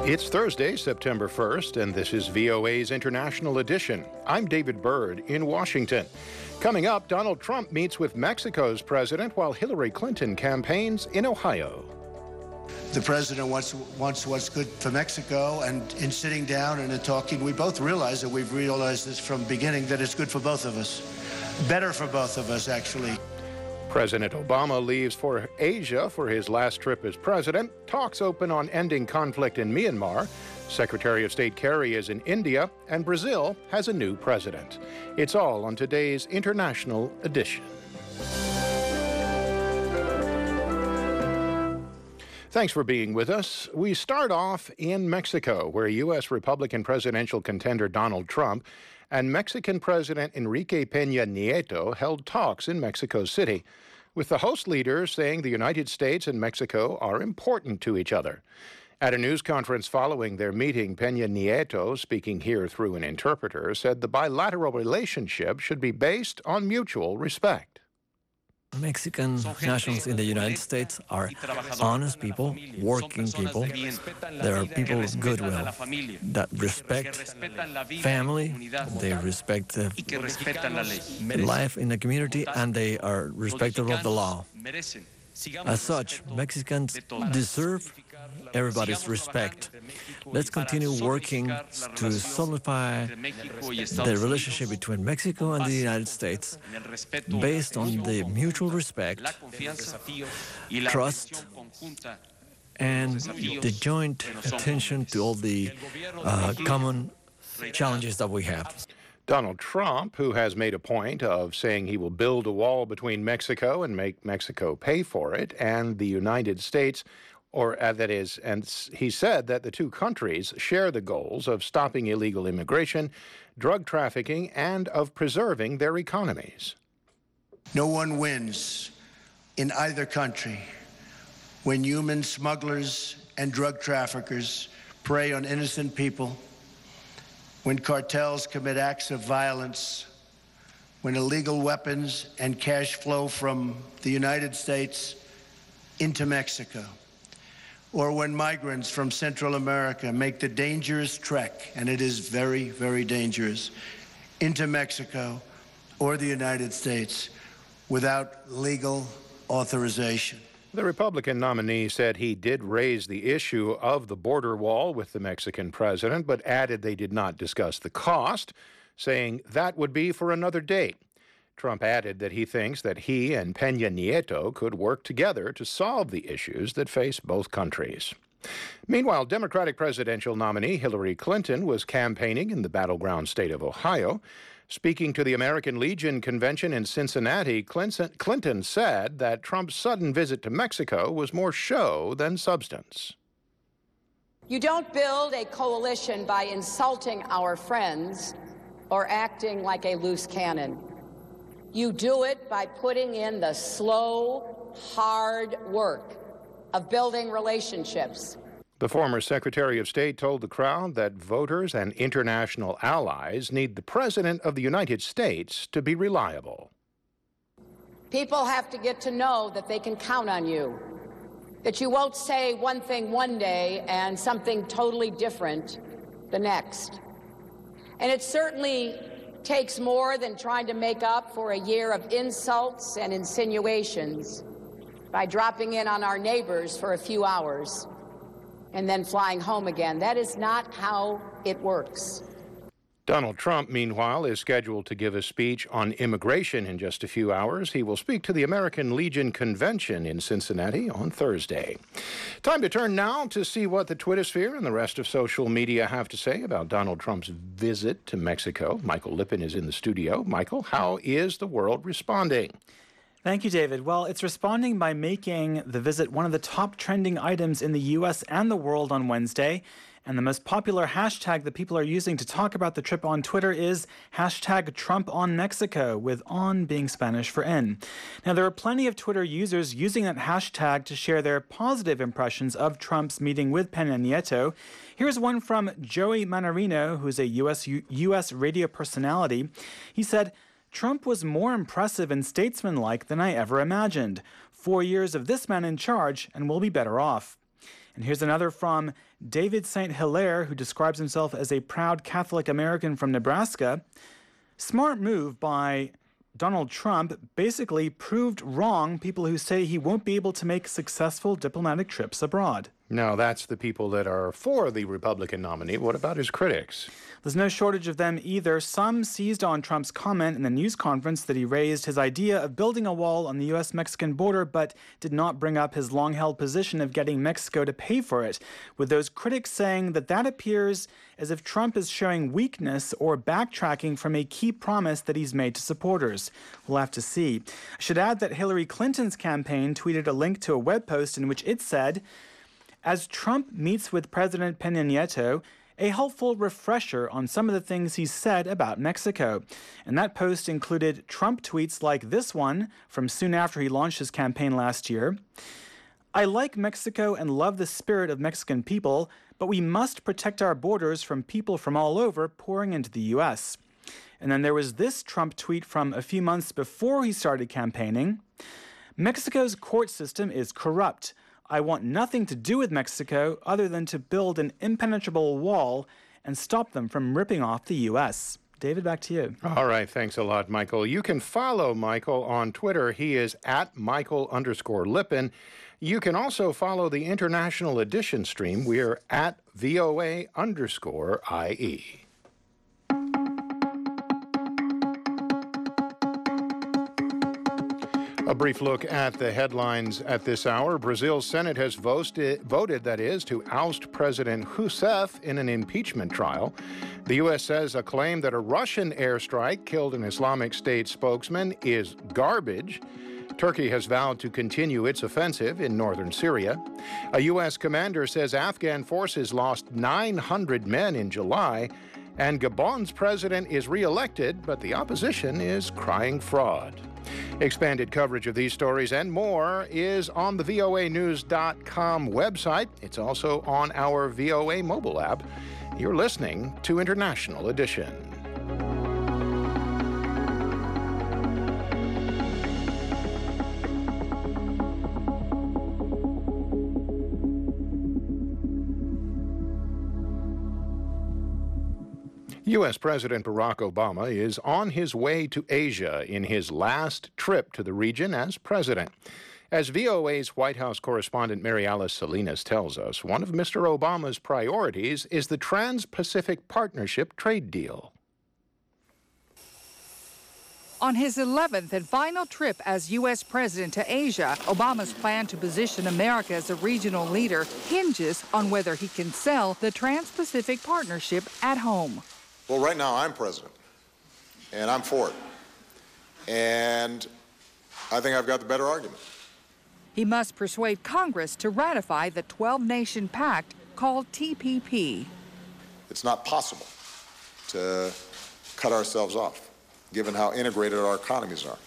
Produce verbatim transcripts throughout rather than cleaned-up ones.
It's Thursday, September first, and this is V O A's International Edition. I'm David Byrd in Washington. Coming up, Donald Trump meets with Mexico's president while Hillary Clinton campaigns in Ohio. The president wants, wants what's good for Mexico, and in sitting down and in talking, we both realize that we've realized this from the beginning, that it's good for both of us. Better for both of us, actually. President Obama leaves for Asia for his last trip as president. Talks open on ending conflict in Myanmar. Secretary of State Kerry is in India, and Brazil has a new president. It's all on today's International Edition. Thanks for being with us. We start off in Mexico, where U S Republican presidential contender Donald Trump and Mexican President Enrique Peña Nieto held talks in Mexico City, with the host leaders saying the United States and Mexico are important to each other. At a news conference following their meeting, Peña Nieto, speaking here through an interpreter, said the bilateral relationship should be based on mutual respect. Mexican nationals in the United States are honest people, working people. There are people with goodwill that respect family, they respect uh, life in the community, and they are respectful of the law. As such, Mexicans deserve everybody's respect. Let's continue working to solidify the relationship between Mexico and the United States based on the mutual respect, trust, and the joint attention to all the uh, common challenges that we have. Donald Trump, who has made a point of saying he will build a wall between Mexico and make Mexico pay for it, and the United States, or uh, that is, and he said that the two countries share the goals of stopping illegal immigration, drug trafficking, and of preserving their economies. No one wins in either country when human smugglers and drug traffickers prey on innocent people, when cartels commit acts of violence, when illegal weapons and cash flow from the United States into Mexico, or when migrants from Central America make the dangerous trek, and it is very, very dangerous, into Mexico or the United States without legal authorization. The Republican nominee said he did raise the issue of the border wall with the Mexican president, but added they did not discuss the cost, saying that would be for another date. Trump added that he thinks that he and Peña Nieto could work together to solve the issues that face both countries. Meanwhile, Democratic presidential nominee Hillary Clinton was campaigning in the battleground state of Ohio. Speaking to the American Legion convention in Cincinnati, Clinton said that Trump's sudden visit to Mexico was more show than substance. You don't build a coalition by insulting our friends or acting like a loose cannon. You do it by putting in the slow, hard work of building relationships. The former Secretary of State told the crowd that voters and international allies need the President of the United States to be reliable. People have to get to know that they can count on you, that you won't say one thing one day and something totally different the next. And it certainly takes more than trying to make up for a year of insults and insinuations by dropping in on our neighbors for a few hours and then flying home again. That is not how it works. Donald Trump, meanwhile, is scheduled to give a speech on immigration in just a few hours. He will speak to the American Legion convention in Cincinnati on Thursday. Time to turn now to see what the Twittersphere and the rest of social media have to say about Donald Trump's visit to Mexico. Michael Lippin is in the studio. Michael, how is the world responding? Thank you, David. Well, it's responding by making the visit one of the top trending items in the U S and the world on Wednesday. And the most popular hashtag that people are using to talk about the trip on Twitter is hashtag Trump on Mexico, with on being Spanish for in. Now, there are plenty of Twitter users using that hashtag to share their positive impressions of Trump's meeting with Peña Nieto. Here's one from Joey Manarino, who's a U S U S radio personality. He said, Trump was more impressive and statesmanlike than I ever imagined. Four years of this man in charge, and we'll be better off. And here's another from David Saint Hilaire, who describes himself as a proud Catholic American from Nebraska. Smart move by Donald Trump basically proved wrong people who say he won't be able to make successful diplomatic trips abroad. Now, that's the people that are for the Republican nominee. What about his critics? There's no shortage of them either. Some seized on Trump's comment in the news conference that he raised his idea of building a wall on the U S Mexican border, but did not bring up his long-held position of getting Mexico to pay for it, with those critics saying that that appears as if Trump is showing weakness or backtracking from a key promise that he's made to supporters. We'll have to see. I should add that Hillary Clinton's campaign tweeted a link to a web post in which it said, "As Trump meets with President Peña Nieto, a helpful refresher on some of the things he said about Mexico." And that post included Trump tweets like this one from soon after he launched his campaign last year. "I like Mexico and love the spirit of Mexican people, but we must protect our borders from people from all over pouring into the U S" And then there was this Trump tweet from a few months before he started campaigning. "Mexico's court system is corrupt. I want nothing to do with Mexico other than to build an impenetrable wall and stop them from ripping off the U S" David, back to you. All right. Thanks a lot, Michael. You can follow Michael on Twitter. He is at Michael underscore Lippin. You can also follow the International Edition stream. We are at V O A underscore I E. A brief look at the headlines at this hour. Brazil's Senate has voted, voted, that is, to oust President Rousseff in an impeachment trial. The U S says a claim that a Russian airstrike killed an Islamic State spokesman is garbage. Turkey has vowed to continue its offensive in northern Syria. A U S commander says Afghan forces lost nine hundred men in July. And Gabon's president is re-elected, but the opposition is crying fraud. Expanded coverage of these stories and more is on the V O A news dot com website. It's also on our V O A mobile app. You're listening to International Edition. U S President Barack Obama is on his way to Asia in his last trip to the region as president. As V O A's White House correspondent Mary Alice Salinas tells us, one of Mister Obama's priorities is the Trans-Pacific Partnership trade deal. On his eleventh and final trip as U S president to Asia, Obama's plan to position America as a regional leader hinges on whether he can sell the Trans-Pacific Partnership at home. Well, right now I'm president, and I'm for it. And I think I've got the better argument. He must persuade Congress to ratify the twelve-nation pact called T P P. It's not possible to cut ourselves off, given how integrated our economies are.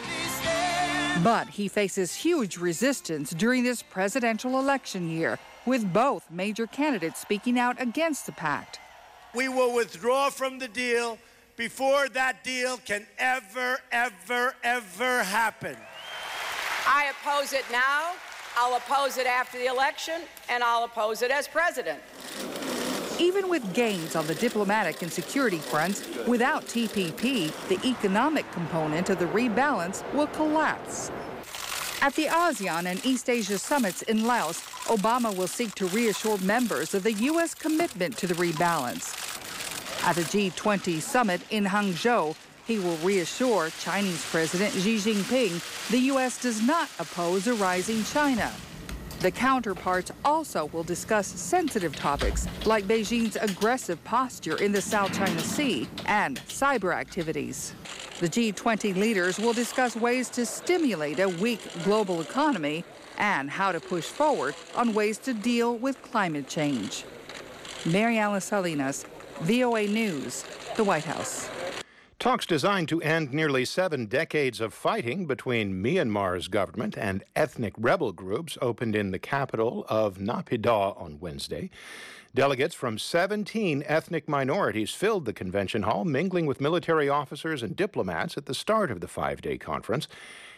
But he faces huge resistance during this presidential election year, with both major candidates speaking out against the pact. We will withdraw from the deal before that deal can ever, ever, ever happen. I oppose it now, I'll oppose it after the election, and I'll oppose it as president. Even with gains on the diplomatic and security fronts, without T P P, the economic component of the rebalance will collapse. At the ASEAN and East Asia summits in Laos, Obama will seek to reassure members of the U S commitment to the rebalance. At the G twenty summit in Hangzhou, he will reassure Chinese President Xi Jinping the U S does not oppose a rising China. The counterparts also will discuss sensitive topics like Beijing's aggressive posture in the South China Sea and cyber activities. The G twenty leaders will discuss ways to stimulate a weak global economy and how to push forward on ways to deal with climate change. Mary Alice Salinas, V O A News, the White House. Talks designed to end nearly seven decades of fighting between Myanmar's government and ethnic rebel groups opened in the capital of Naypyidaw on Wednesday. Delegates from seventeen ethnic minorities filled the convention hall, mingling with military officers and diplomats at the start of the five-day conference.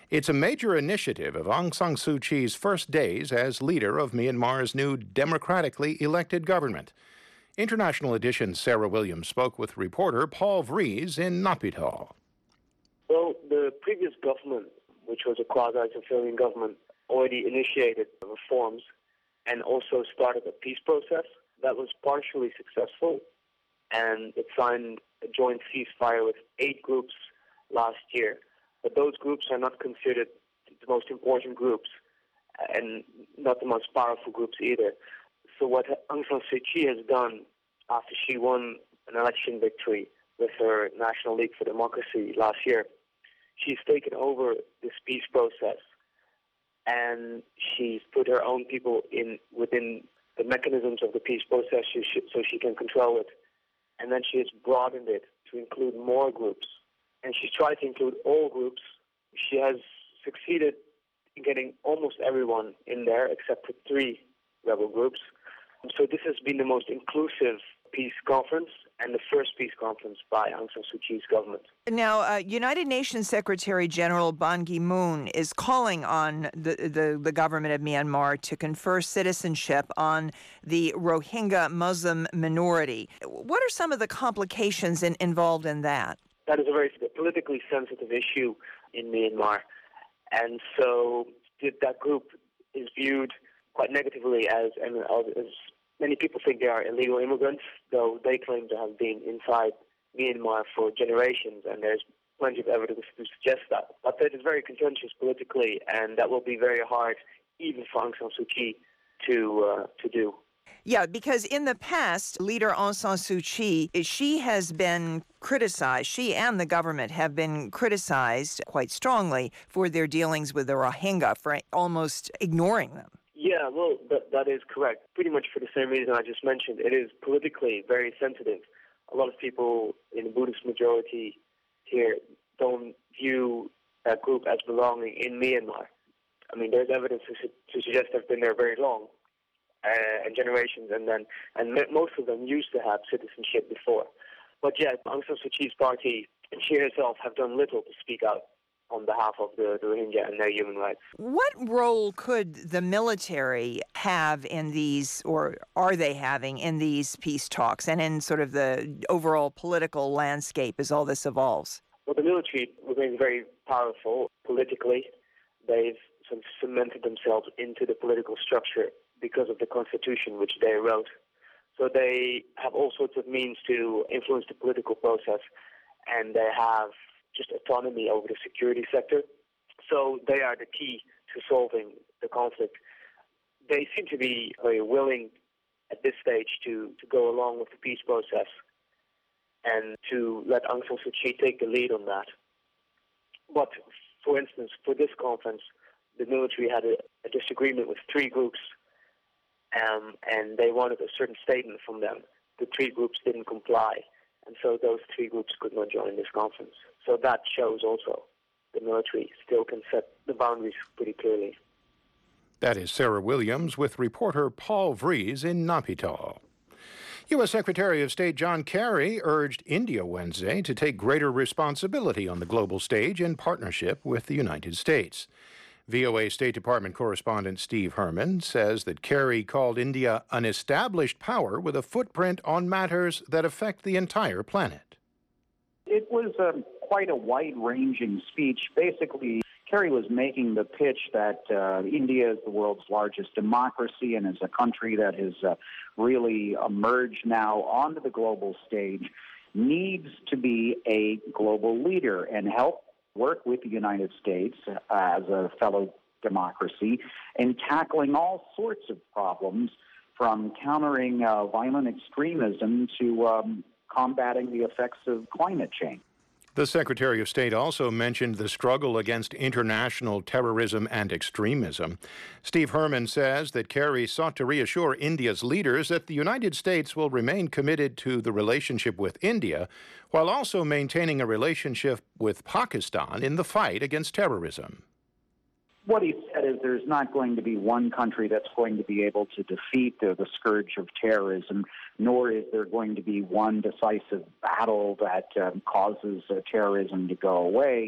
It's a major initiative of Aung San Suu Kyi's first days as leader of Myanmar's new democratically elected government. International Edition's Sarah Williams spoke with reporter Paul Vries in Naypyidaw. Well, the previous government, which was a quasi-civilian government, already initiated reforms and also started a peace process that was partially successful, and it signed a joint ceasefire with eight groups last year. But those groups are not considered the most important groups and not the most powerful groups either. So what Aung San Suu Kyi has done after she won an election victory with her National League for Democracy last year, she's taken over this peace process and she's put her own people in within the mechanisms of the peace process so she can control it. And then she has broadened it to include more groups. And she's tried to include all groups. She has succeeded in getting almost everyone in there except for three rebel groups. So this has been the most inclusive peace conference and the first peace conference by Aung San Suu Kyi's government. Now, uh, United Nations Secretary General Ban Ki-moon is calling on the, the, the government of Myanmar to confer citizenship on the Rohingya Muslim minority. What are some of the complications in, involved in that? That is a very politically sensitive issue in Myanmar. And so that group is viewed quite negatively as, as many people think they are illegal immigrants, though they claim to have been inside Myanmar for generations, and there's plenty of evidence to suggest that. But that is very contentious politically, and that will be very hard, even for Aung San Suu Kyi, to uh, to do. Yeah, because in the past, leader Aung San Suu Kyi, she has been criticized, she and the government have been criticized quite strongly for their dealings with the Rohingya, for almost ignoring them. Yeah, well, that, that is correct. Pretty much for the same reason I just mentioned. It is politically very sensitive. A lot of people in the Buddhist majority here don't view that group as belonging in Myanmar. I mean, there's evidence to, to suggest they've been there very long, uh, and generations, and then and most of them used to have citizenship before. But yeah, Aung San Suu Kyi's party and she herself have done little to speak out on behalf of the, the Rohingya and their human rights. What role could the military have in these, or are they having in these peace talks and in sort of the overall political landscape as all this evolves? Well, the military remains very powerful politically. They've sort of cemented themselves into the political structure because of the constitution which they wrote. So they have all sorts of means to influence the political process, and they have just autonomy over the security sector. So they are the key to solving the conflict. They seem to be very willing at this stage to, to go along with the peace process and to let Aung San Suu Kyi take the lead on that. But, for instance, for this conference, the military had a, a disagreement with three groups, um, and they wanted a certain statement from them. The three groups didn't comply, and so those three groups could not join this conference. So that shows also the military still can set the boundaries pretty clearly. That is Sarah Williams with reporter Paul Vries in Naypyidaw. U S Secretary of State John Kerry urged India Wednesday to take greater responsibility on the global stage in partnership with the United States. V O A State Department correspondent Steve Herman says that Kerry called India an established power with a footprint on matters that affect the entire planet. It was um, quite a wide-ranging speech. Basically, Kerry was making the pitch that uh, India is the world's largest democracy and is a country that has uh, really emerged now onto the global stage, needs to be a global leader and help work with the United States uh, as a fellow democracy in tackling all sorts of problems, from countering uh, violent extremism to um, combating the effects of climate change. The Secretary of State also mentioned the struggle against international terrorism and extremism. Steve Herman says that Kerry sought to reassure India's leaders that the United States will remain committed to the relationship with India, while also maintaining a relationship with Pakistan in the fight against terrorism. What he said is there's not going to be one country that's going to be able to defeat the, the scourge of terrorism, nor is there going to be one decisive battle that um, causes uh, terrorism to go away.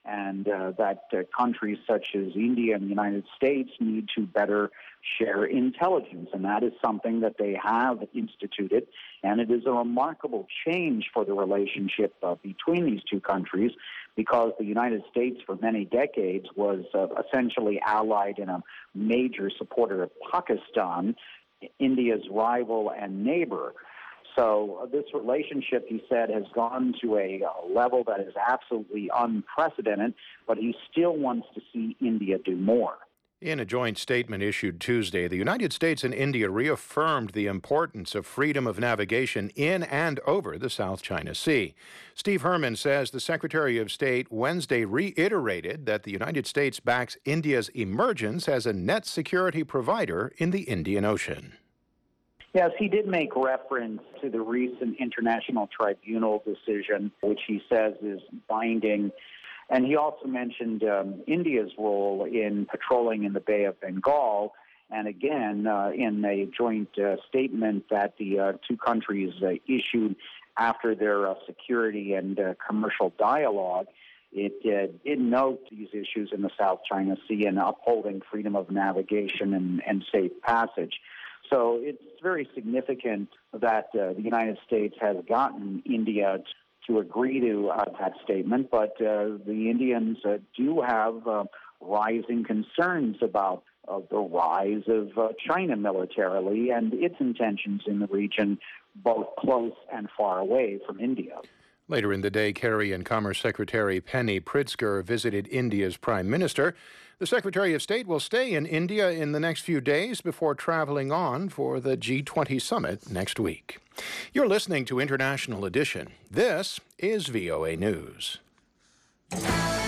and uh, that uh, countries such as India and the United States need to better share intelligence, and that is something that they have instituted, and it is a remarkable change for the relationship uh, between these two countries, because the United States for many decades was uh, essentially allied and a major supporter of Pakistan, India's rival and neighbor. So uh, this relationship, he said, has gone to a uh, level that is absolutely unprecedented, but he still wants to see India do more. In a joint statement issued Tuesday, the United States and India reaffirmed the importance of freedom of navigation in and over the South China Sea. Steve Herman says the Secretary of State Wednesday reiterated that the United States backs India's emergence as a net security provider in the Indian Ocean. Yes, he did make reference to the recent International Tribunal decision, which he says is binding. And he also mentioned um, India's role in patrolling in the Bay of Bengal. And again, uh, in a joint uh, statement that the uh, two countries uh, issued after their uh, security and uh, commercial dialogue, it uh, did note these issues in the South China Sea and upholding freedom of navigation and, and safe passage. So it's very significant that uh, the United States has gotten India to agree to uh, that statement, but uh, the Indians uh, do have uh, rising concerns about uh, the rise of uh, China militarily and its intentions in the region, both close and far away from India. Later in the day, Carry and Commerce Secretary Penny Pritzker visited India's Prime Minister. The Secretary of State will stay in India in the next few days before traveling on for the G twenty summit next week. You're listening to International Edition. This is V O A News. Do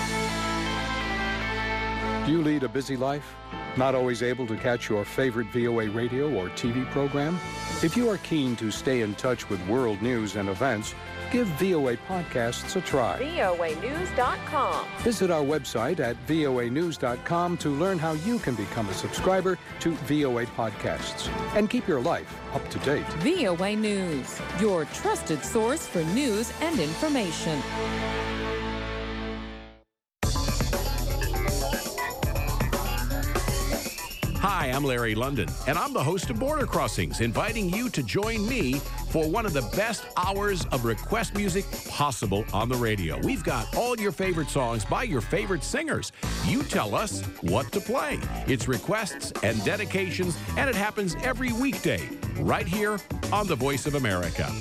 you lead a busy life? Not always able to catch your favorite V O A radio or T V program? If you are keen to stay in touch with world news and events, give V O A Podcasts a try. V O A news dot com. Visit our website at V O A news dot com to learn how you can become a subscriber to V O A Podcasts and keep your life up to date. V O A News, your trusted source for news and information. Hi, I'm Larry London, and I'm the host of Border Crossings, inviting you to join me for one of the best hours of request music possible on the radio. We've got all your favorite songs by your favorite singers. You tell us what to play. It's requests and dedications, and it happens every weekday right here on The Voice of America.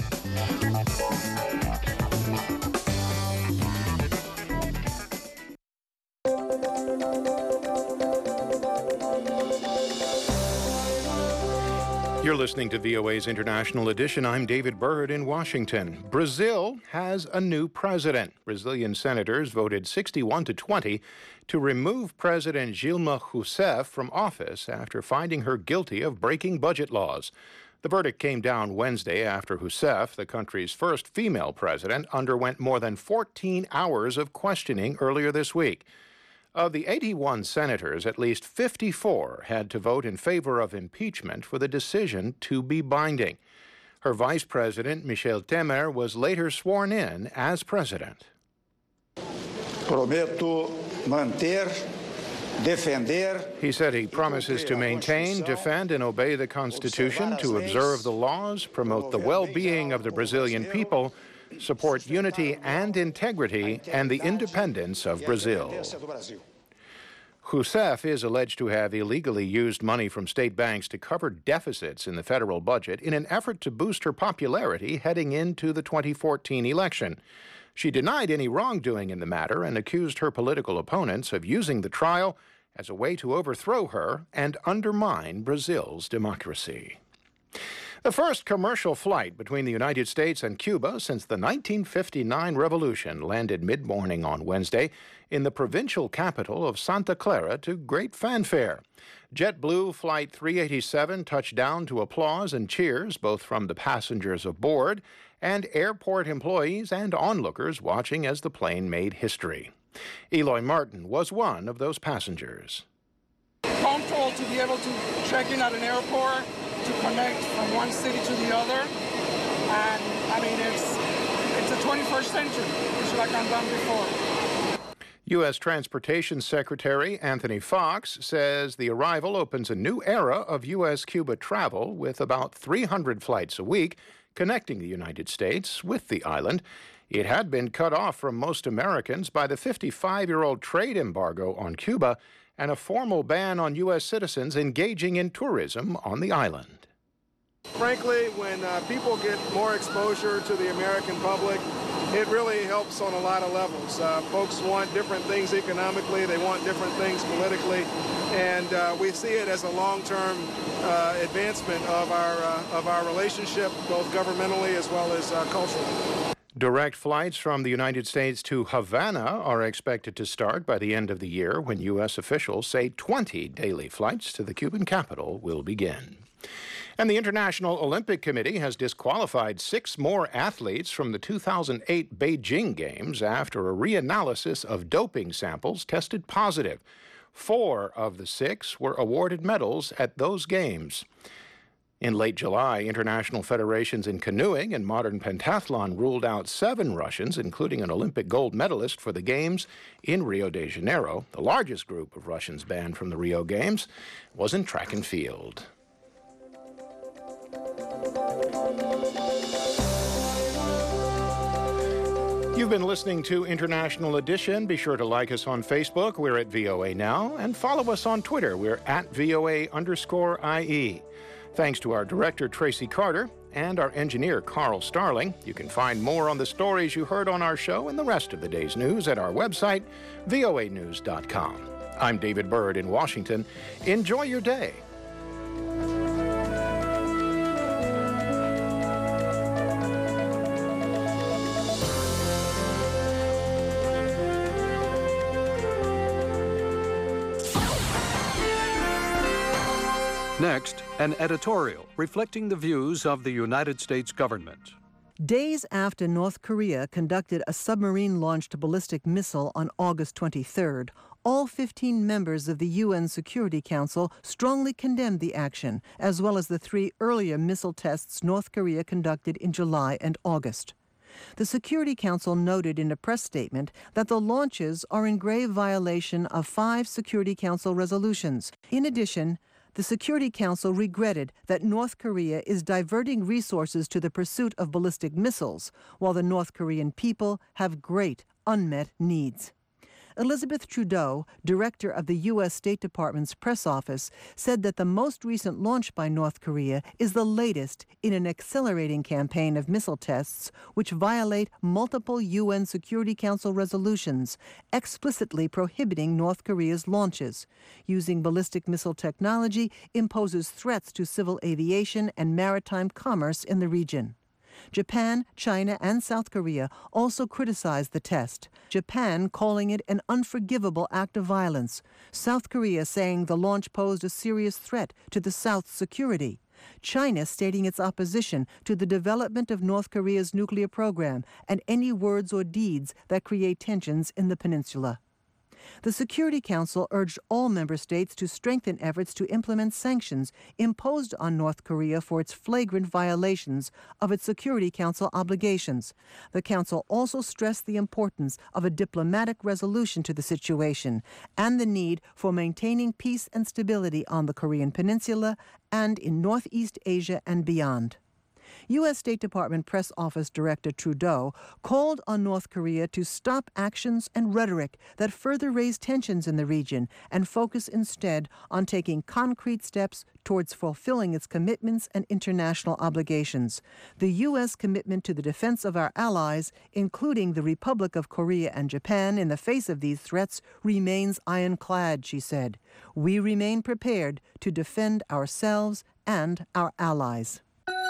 You're listening to V O A's International Edition. I'm David Byrd in Washington. Brazil has a new president. Brazilian senators voted sixty-one to twenty to remove President Dilma Rousseff from office after finding her guilty of breaking budget laws. The verdict came down Wednesday after Rousseff, the country's first female president, underwent more than fourteen hours of questioning earlier this week. Of the eighty-one senators, at least fifty-four had to vote in favor of impeachment for the decision to be binding. Her vice president, Michel Temer, was later sworn in as president. Prometo manter, defender. He said he promises to maintain, defend, and obey the Constitution, to observe the laws, promote the well-being of the Brazilian people, support unity and integrity and the independence of Brazil. Rousseff is alleged to have illegally used money from state banks to cover deficits in the federal budget in an effort to boost her popularity heading into the twenty fourteen election. She denied any wrongdoing in the matter and accused her political opponents of using the trial as a way to overthrow her and undermine Brazil's democracy. The first commercial flight between the United States and Cuba since the nineteen fifty-nine revolution landed mid-morning on Wednesday in the provincial capital of Santa Clara to great fanfare. JetBlue Flight three eighty-seven touched down to applause and cheers both from the passengers aboard and airport employees and onlookers watching as the plane made history. Eloy Martin was one of those passengers. Punctual to be able to check in at an airport, to connect from one city to the other, and I mean it's it's the twenty-first century, which like I've done before. U S Transportation Secretary Anthony Fox says the arrival opens a new era of U S Cuba travel with about three hundred flights a week connecting the United States with the island. It had been cut off from most Americans by the fifty-five-year-old trade embargo on Cuba and a formal ban on U S citizens engaging in tourism on the island. Frankly, when uh, people get more exposure to the American public, it really helps on a lot of levels. Uh, folks want different things economically, they want different things politically, and uh, we see it as a long-term uh, advancement of our, uh, of our relationship, both governmentally as well as uh, culturally. Direct flights from the United States to Havana are expected to start by the end of the year, when U S officials say twenty daily flights to the Cuban capital will begin. And the International Olympic Committee has disqualified six more athletes from the two thousand eight Beijing Games after a reanalysis of doping samples tested positive. Four of the six were awarded medals at those games. In late July, international federations in canoeing and modern pentathlon ruled out seven Russians, including an Olympic gold medalist for the Games in Rio de Janeiro. The largest group of Russians banned from the Rio Games was in track and field. You've been listening to International Edition. Be sure to like us on Facebook. We're at V O A Now. And follow us on Twitter. We're at V O A underscore I E. Thanks to our director, Tracy Carter, and our engineer, Carl Starling. You can find more on the stories you heard on our show and the rest of the day's news at our website, V O A news dot com. I'm David Byrd in Washington. Enjoy your day. Next, an editorial reflecting the views of the United States government. Days after North Korea conducted a submarine-launched ballistic missile on August twenty-third, all fifteen members of the U N Security Council strongly condemned the action, as well as the three earlier missile tests North Korea conducted in July and August. The Security Council noted in a press statement that the launches are in grave violation of five Security Council resolutions. In addition, the Security Council regretted that North Korea is diverting resources to the pursuit of ballistic missiles, while the North Korean people have great unmet needs. Elizabeth Trudeau, director of the U S State Department's press office, said that the most recent launch by North Korea is the latest in an accelerating campaign of missile tests which violate multiple U N Security Council resolutions, explicitly prohibiting North Korea's launches. Using ballistic missile technology imposes threats to civil aviation and maritime commerce in the region. Japan, China, and South Korea also criticized the test, Japan calling it an unforgivable act of violence, South Korea saying the launch posed a serious threat to the South's security, China stating its opposition to the development of North Korea's nuclear program and any words or deeds that create tensions in the peninsula. The Security Council urged all member states to strengthen efforts to implement sanctions imposed on North Korea for its flagrant violations of its Security Council obligations. The Council also stressed the importance of a diplomatic resolution to the situation and the need for maintaining peace and stability on the Korean Peninsula and in Northeast Asia and beyond. U S State Department Press Office Director Trudeau called on North Korea to stop actions and rhetoric that further raise tensions in the region and focus instead on taking concrete steps towards fulfilling its commitments and international obligations. The U S commitment to the defense of our allies, including the Republic of Korea and Japan, in the face of these threats remains ironclad, she said. We remain prepared to defend ourselves and our allies.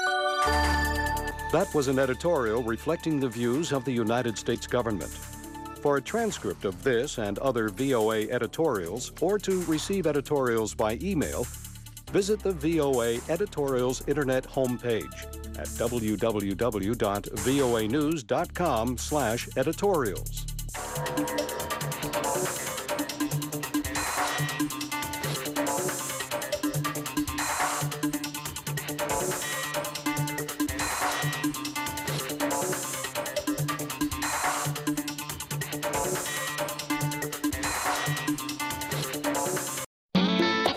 That was an editorial reflecting the views of the United States government. For a transcript of this and other V O A editorials, or to receive editorials by email, visit the V O A Editorials Internet homepage at w w w dot v o a news dot com slash editorials.